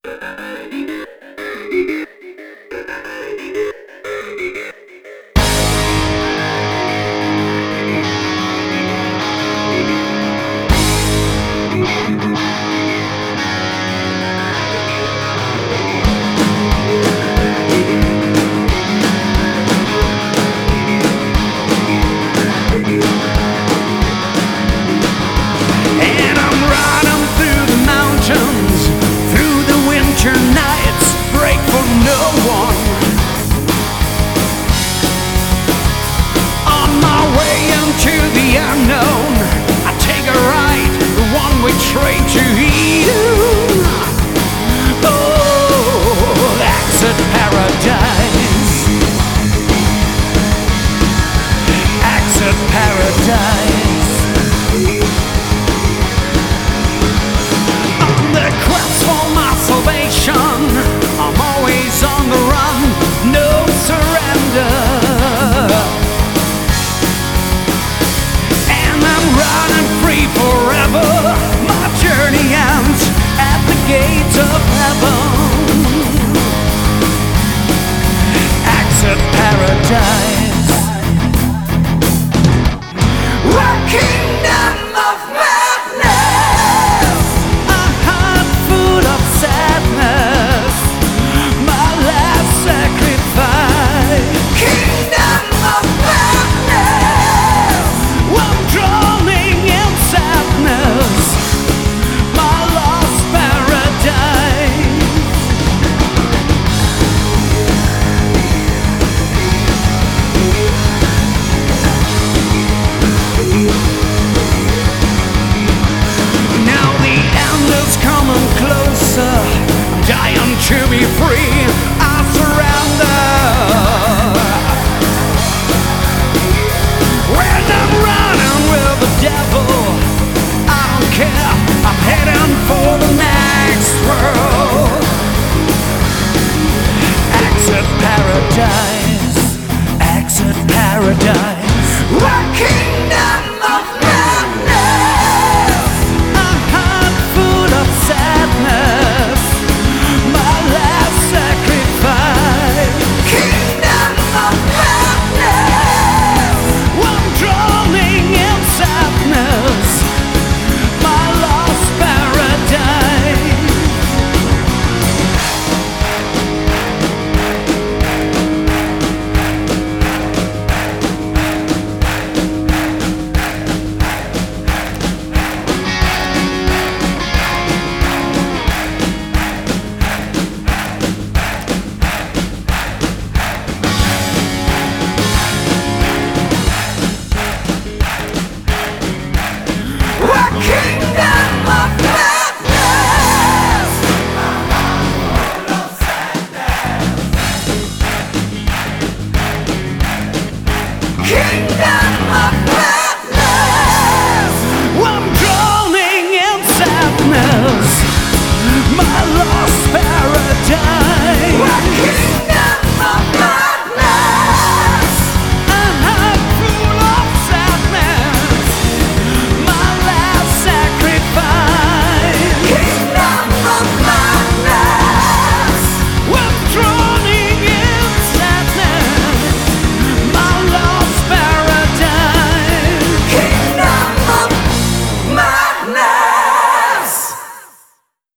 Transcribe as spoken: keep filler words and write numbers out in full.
And I'm riding through the mountains, through the winter nights, break for no one. On my way into the unknown, I take a ride, the one we trade to Eden. Oh, exit paradise. Exit paradise. On the quest for my salvation, I'm always on the run, no surrender. And I'm running free forever. My journey ends at the gates of heaven. Exit paradise. A kingdom of madness, a heart full of sadness, my last sacrifice. Kingdom of madness, I'm drowning in sadness, my lost paradise. Now the end is coming closer, I'm dying to be free.